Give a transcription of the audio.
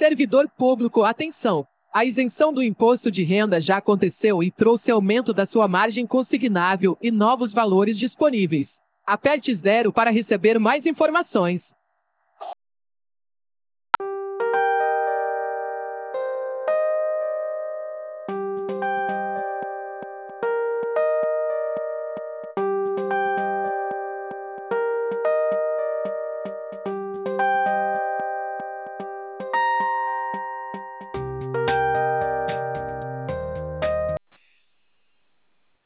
Servidor público, atenção! A isenção do imposto de renda já aconteceu e trouxe aumento da sua margem consignável e novos valores disponíveis. Aperte 0 para receber mais informações.